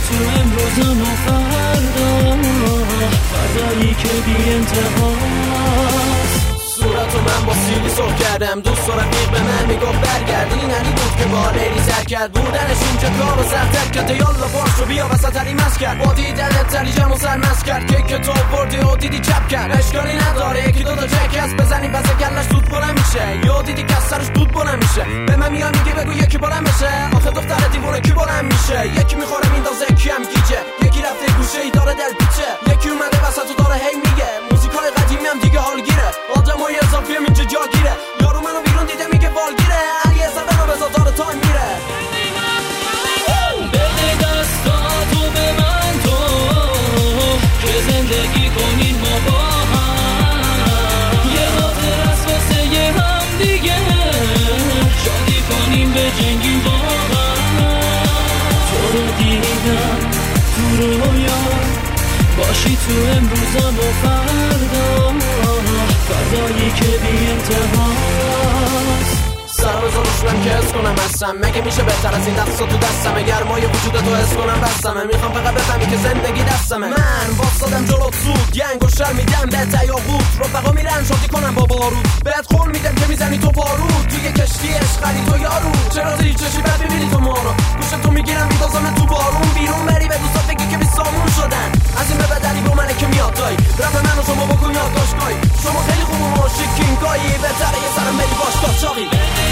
تو امروزم و فردایی که بی انتهاست. صورتو من با سیلی سرخ کردم، دوست و رفیق به من میگفت برگردی، نری بود که با لیلی سر کرد، بودنش اینجا کارو سختر کرد، یالا باشو بیا وسط مست کرد، با دیدنت تلی جمع سرمست کرد، که تو بردی و دیدی چپ کرد، اشکالی نداره یکی دوتا چک هست بزنی پس گلش دود بلند میشه، یا دیدی که سرش دود بلند میشه، به من میان میگه بگو یکی بلند بشه، آخه دختر دیوونه کی بلند میشه، یکی میخوره میندازه یکی هم گیجه، یکی رفته گوشه ای داره دل پیچه، یکی اومده وسط و داره هی میگه موزیکای قدیمی هم دیگه حالگیره، آدمای اضافی هم اینجا جاگیره، یارو منو بیرون دیده میگه والگیره، علی حسابه رو بذار داره تایم میره. بده دستاتو به من تو که زندگی کنیم ما با هم، یه خاطر از واسه یه هم دیگه شادی کنیم به جنگیم با هم. تو رو دیدم تو رویا باشی تو امروزم و فردایی که بی انتهاست. سر بزا روشم که حس کنم هستم، مگه میشه بهتر از این دستا تو دستمه، گرمای وجودتو حس کنم بستمه، میخوام فقط بفهمی که زندگی دستمه، من باستادم جلوت زود گنگ و شر میدم به تیاقوت، رفقا میرن شادی کنم با بارود، بهت قول میدم که میزنی تو بارود، توی کشتی عشقی تو یارو، چرا زیر چشی بد میبینی تو ما رو، گوشتو میگیرم میدازم تو بارون، بیرون بری به دوستا بگی که بی سامون شدن، از این به بدلی با منه که میاد دایی، رپ منو شما بکن یادداشتگاهی، شما خیلی خوب و ماشکینگاهی، بهتره یه سرم بری باش قاچاقی.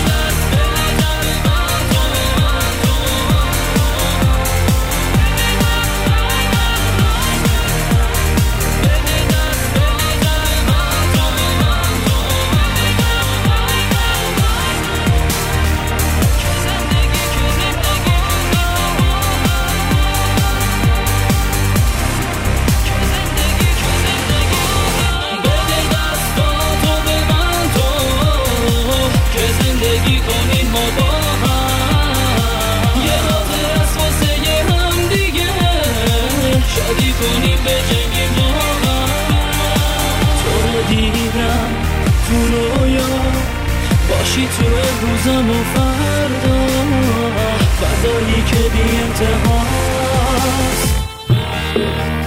زندگی کنیم ما با هم، یه خاطر از واسه یه هم دیگه شادی کنیم به جنگیم با هم. تو رو دیدم تو رویا باشی تو امروزم و فردایی که بی انتهاست.